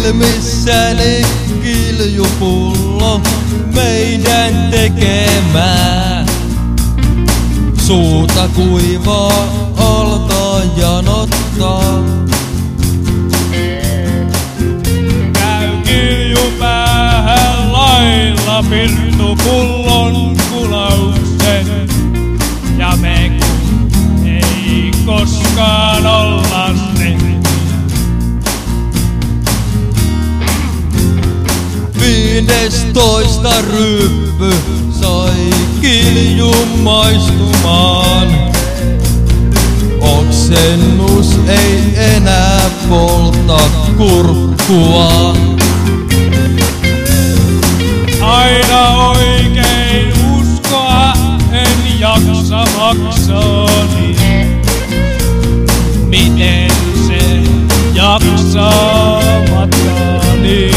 silmissäni kiljupullo meidän tekemää. Suuta kuivaa altaa janottaa. Käy kiljupäähän lailla pirtupullon kulauksen. Ja me ei koskaan olla ne. 15 ryppy sai kiljun maistumaan. Oksennus ei enää polta kurkkua. Aina oikein uskoa en jaksa maksoni. Miten se jaksaa matkani?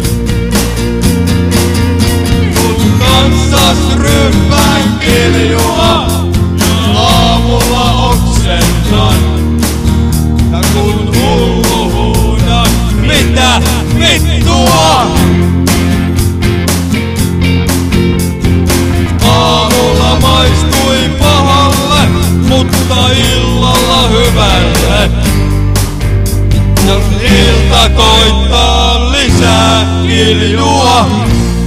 Kanssas ryppään kiljua, aamulla oksennan. Ja kun hullu huudan, mitä vittua? Aamulla maistui pahalle, mutta illalla hyvälle. Jos ilta koittaa lisää kiljua.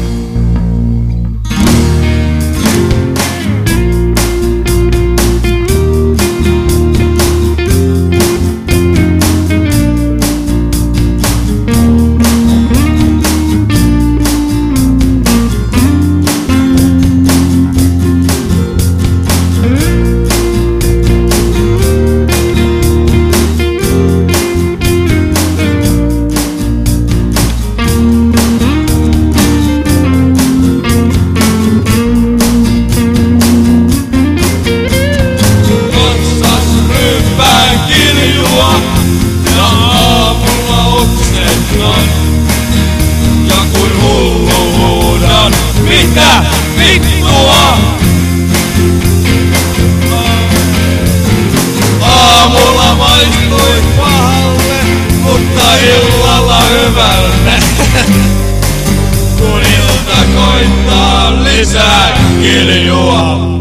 Ja kun hullu huudan, mitä vittua? Aamulla maistui pahalle, mutta illalla hyvälle. Kun ilta koittaa lisää kiljua.